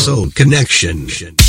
Soul Connection.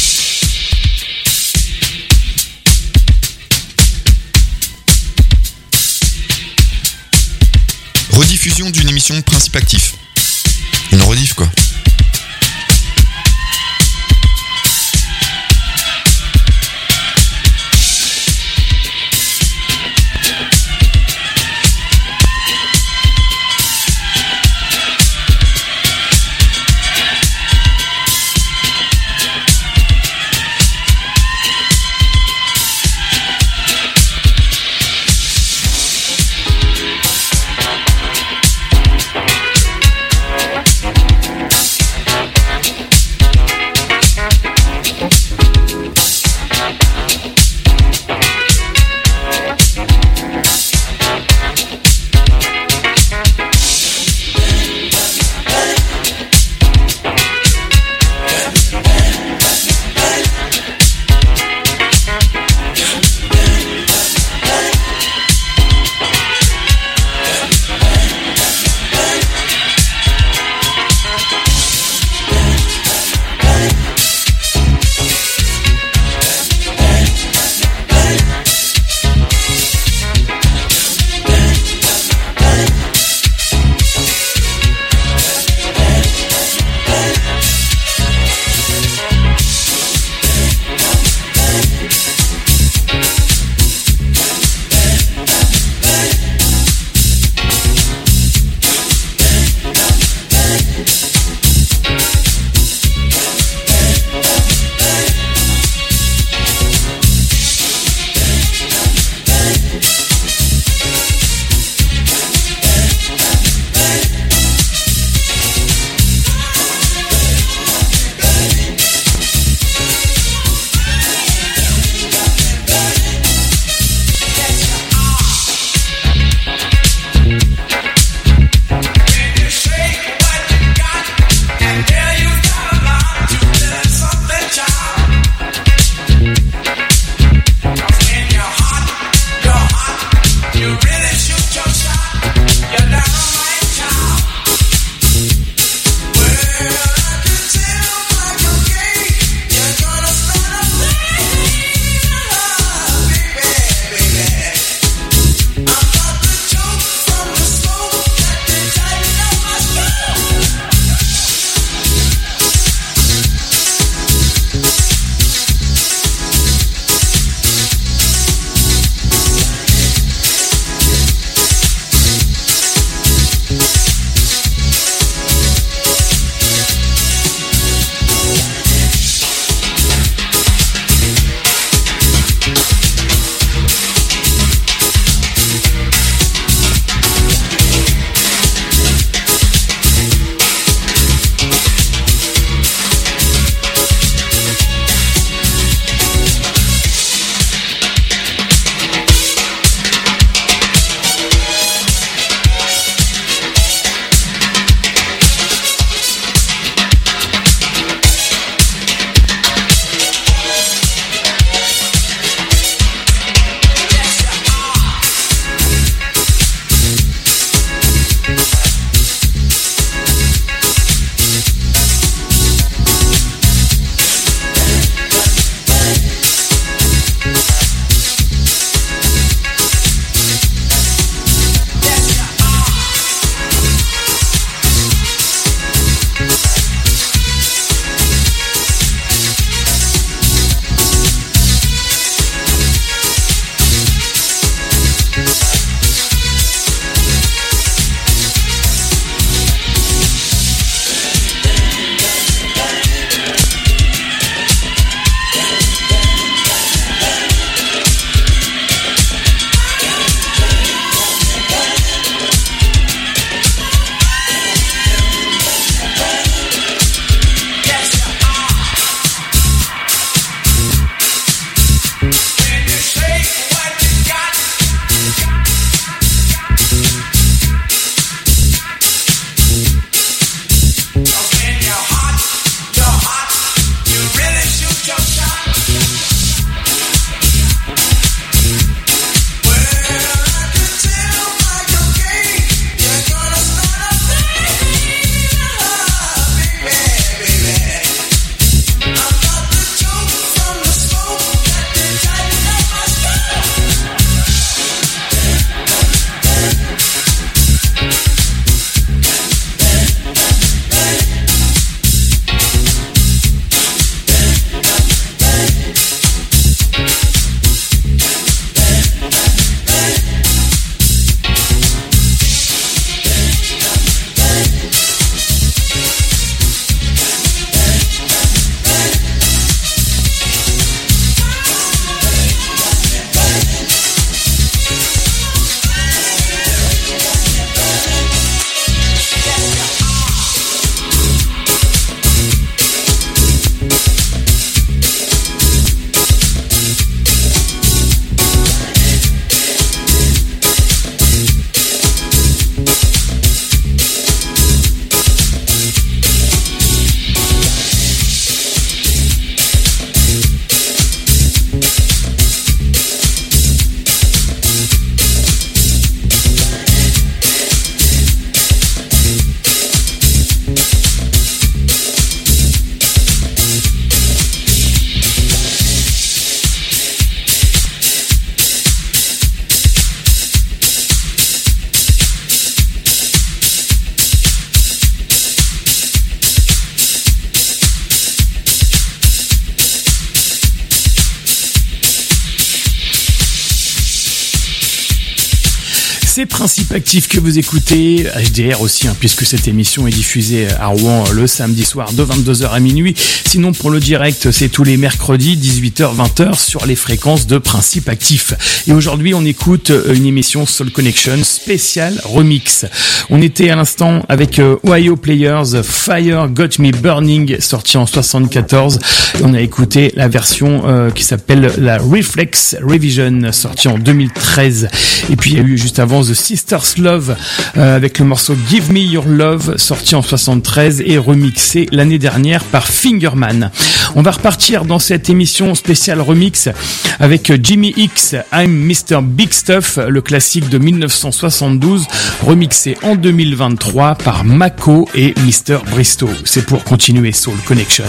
Rediffusion d'une émission de Principe Actif. Une rediff quoi. C'est Principe Actif que vous écoutez, HDR aussi, puisque cette émission est diffusée à Rouen le samedi soir de 22h à minuit. Sinon, pour le direct, c'est tous les mercredis, 18h-20h, sur les fréquences de Principe Actif. Et aujourd'hui, on écoute une émission Soul Connection spéciale remix. On était à l'instant avec Ohio Players, Fire Got Me Burning, sorti en 74. Et on a écouté la version qui s'appelle la Reflex Revision, sortie en 2013. Et puis, il y a eu juste avant The Sisters Love avec le morceau Give Me Your Love, sorti en 73 et remixé l'année dernière par Fingerman. On va repartir dans cette émission spéciale remix avec Jimmy X, I'm Mr. Big Stuff, le classique de 1972, remixé en 2023 par Mako et Mr. Bristow. C'est pour continuer Soul Connection.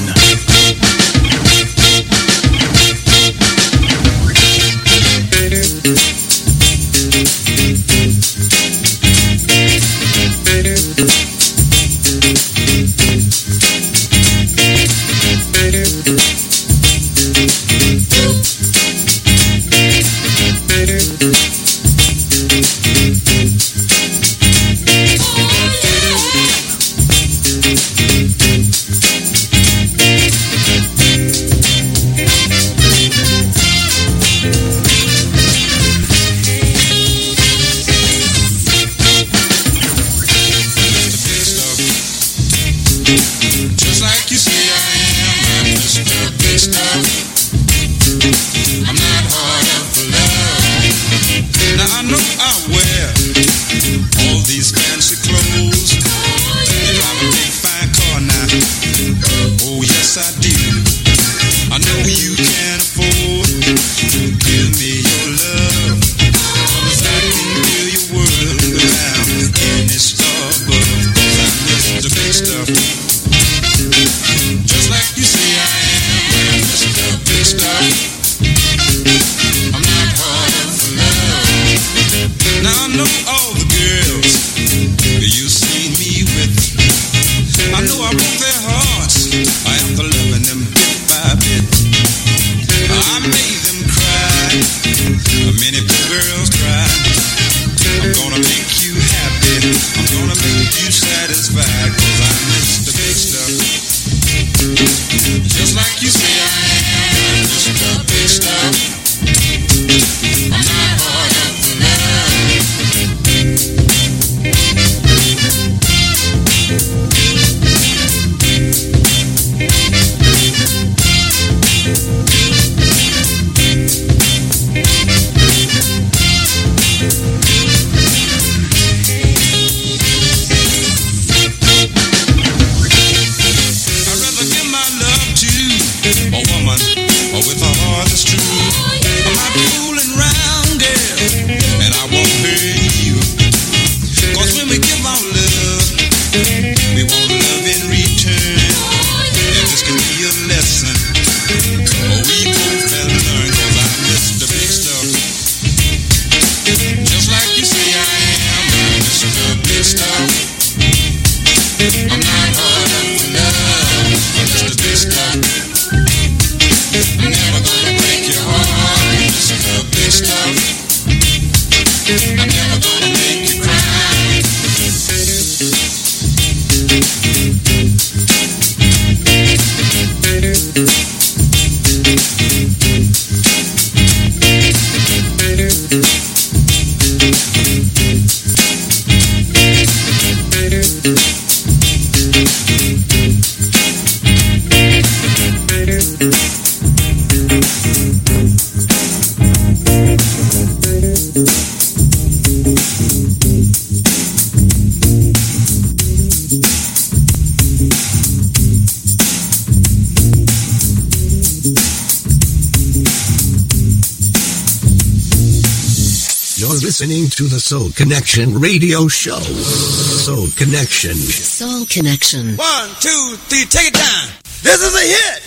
Listening to the Soul Connection radio show. Soul Connection. Soul Connection. 1, 2, 3, take it down. This is a hit.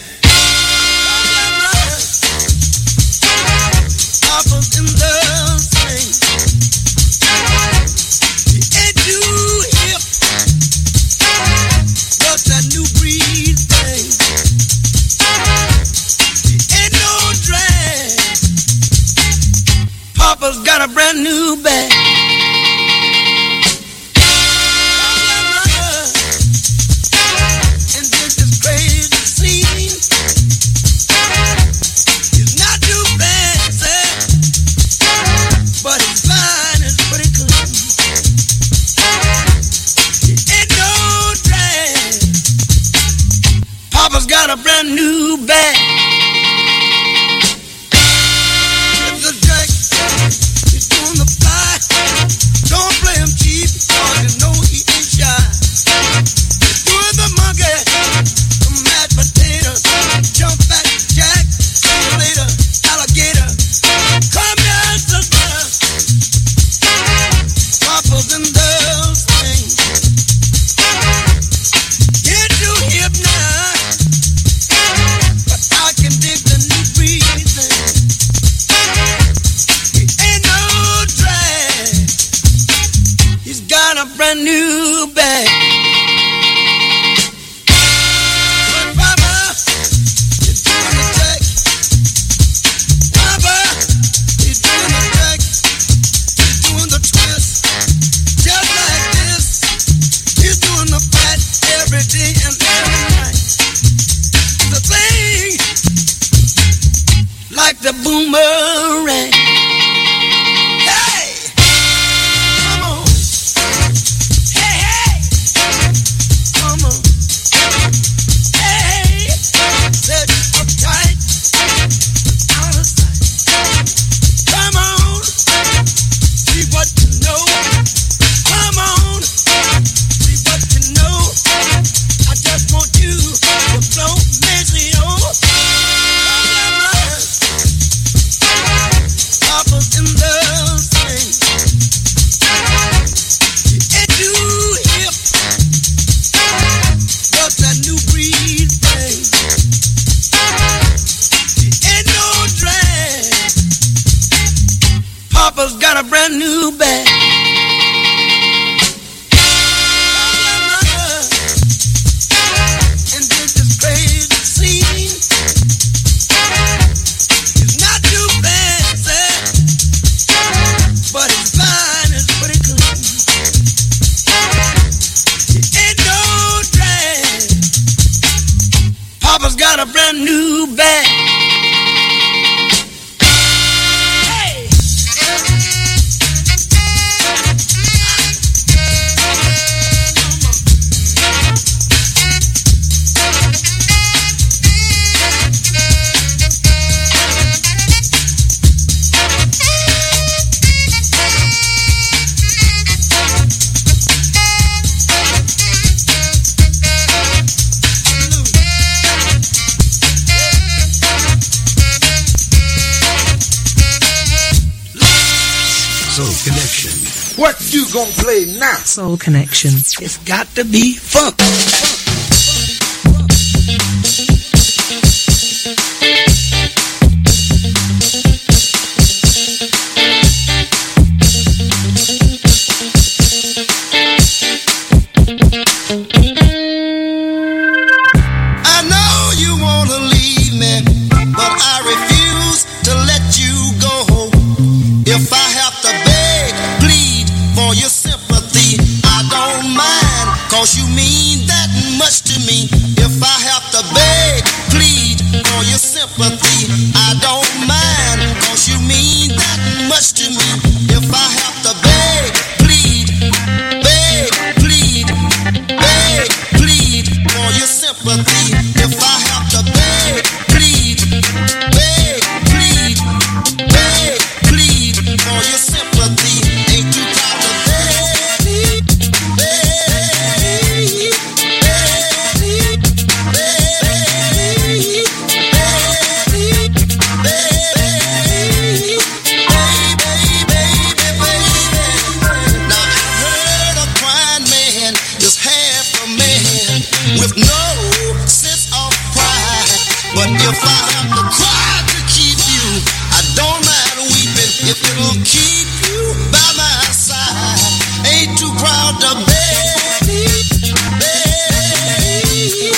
Apples in the spring. Ain't you hip? What's that new breed thing? Ain't no drag. Papa's got a brand new bag. got a brand new bag. The jack, he's doing the fly. Don't play him cheap, cause you know he ain't shy. He's doing the monkey, the mashed potatoes. Jump back, Jack, see you later, alligator. Come here, sister. Papa's in the thing. Get you hip now, but I can dig the new breathing. He ain't no drag. He's got a brand new bag. But Papa, you're doing the jack. Papa, you're doing the jack. You're doing the twist. Just like this. You're doing the pat every day and every night. The thing, like the boomerang. Hey, come on. Hey, hey, come on. Hey, set up tight, out of sight. Come on, see what you know. Come on, see what you know. I just want you to blow Messi on. Papa's in the thing. He ain't too hip. What's that new breed thing? He ain't no drag. Papa's got a brand new bag. And this is crazy scene. He's not too fancy, but his mind is pretty clean. He ain't no drag. Papa's got a brand new bag. Hey! Soul Connection. What you gonna play now? Soul Connection. It's got to be funk. I know you wanna leave me, but I refuse to let you go. If I have to beg, plead for your sympathy, I don't mind, cause you mean that much to me. If I have to beg, plead for your sympathy, I don't mind, cause you mean that much to me. If I have to beg, plead, beg, plead, beg, plead for your sympathy. If I have to beg, plead, beg, plead, beg, plead for your sympathy. Ain't too proud to beg, beg, Now I heard a crying man is half a man with no sense of pride. But if I have to cry to keep you, I don't mind weeping if it'll keep you by my side. Ain't too proud to beg, beg,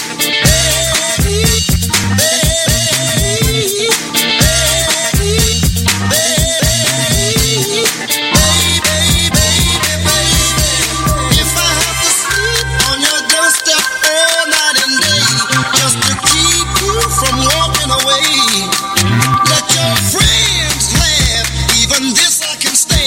if I have to sleep on your doorstep all night and day, just to keep you from walking away, let your friends laugh, even this I can stand.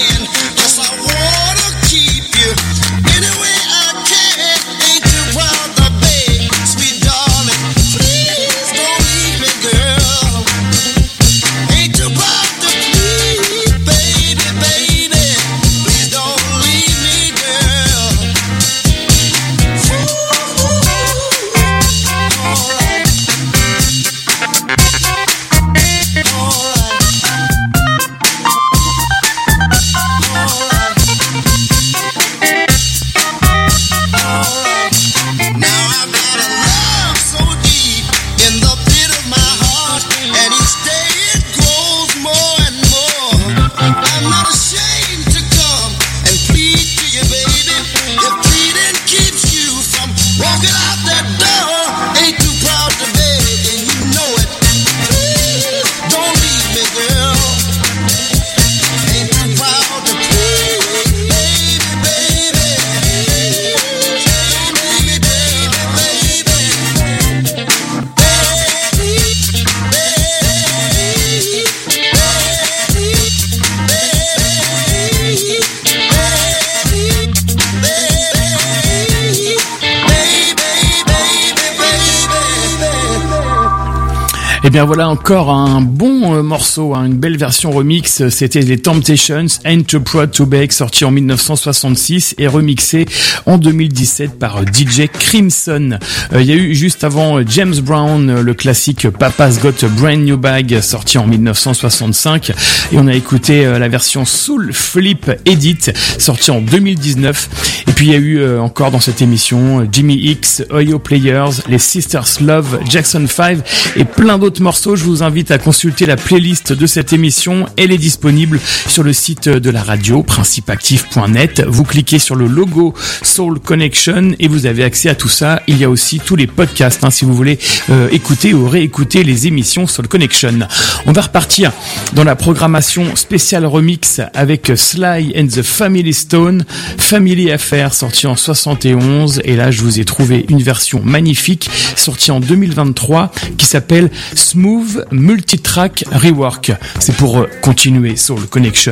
Et bien voilà encore un bon morceau, une belle version remix. C'était les Temptations, Ain't Too Proud to Beg, sorti en 1966 et remixé en 2017 par DJ Crimson. Il y a eu juste avant James Brown, le classique Papa's Got a Brand New Bag, sorti en 1965. Et on a écouté la version Soul Flip Edit, sorti en 2019. Et puis il y a eu encore dans cette émission Jimmy X, Ohio Players, les Sisters Love, Jackson 5 et plein d'autres morceaux. Je vous invite à consulter la playlist de cette émission. Elle est disponible sur le site de la radio, principeactif.net. Vous cliquez sur le logo Soul Connection et vous avez accès à tout ça. Il y a aussi tous les podcasts si vous voulez écouter ou réécouter les émissions Soul Connection. On va repartir dans la programmation spéciale remix avec Sly and the Family Stone, Family Affair, sorti en 71. Et là, je vous ai trouvé une version magnifique sortie en 2023 qui s'appelle Smooth Multitrack Rework. C'est pour continuer Soul Connection.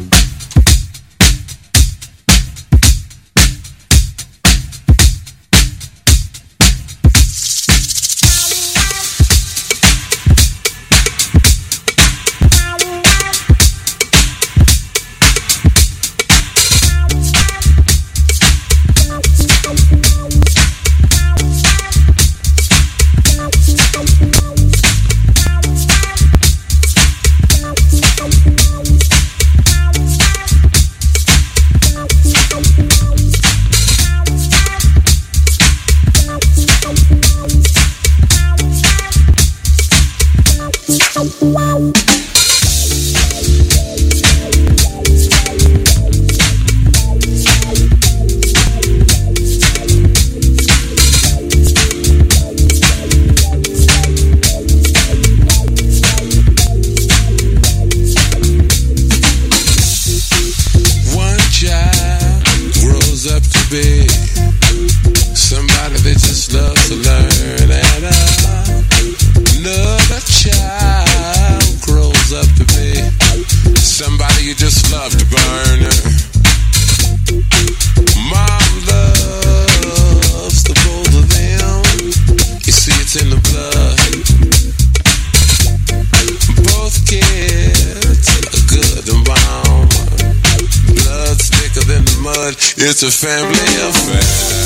It's a family affair.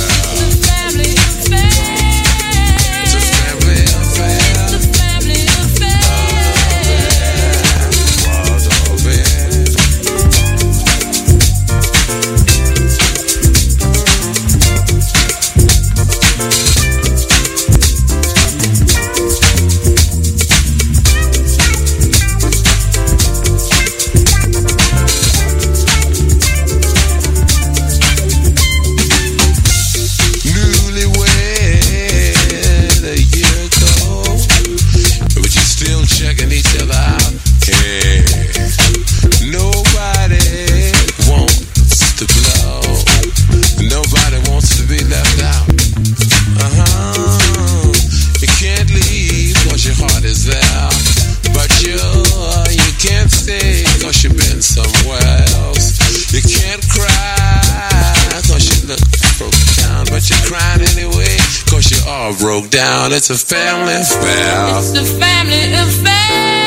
Broke down, it's a family affair. It's a family affair.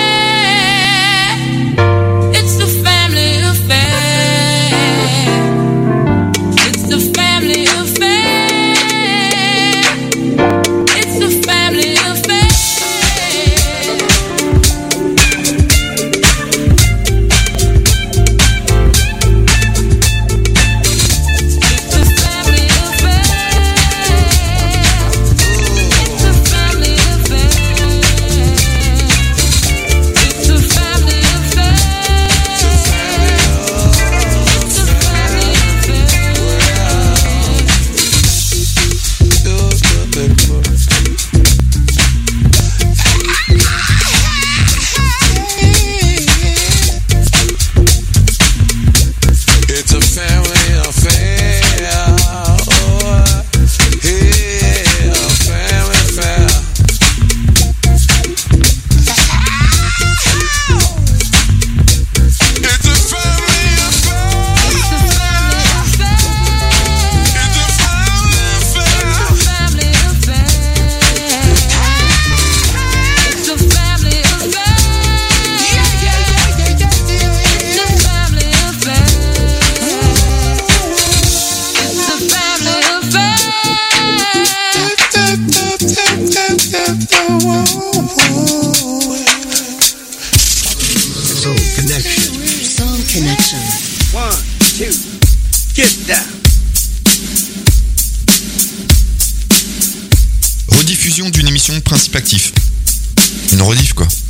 It's a family affair. It's a family affair. It's a family affair. rediffusion d'une émission Principe Actif. Une rediff quoi.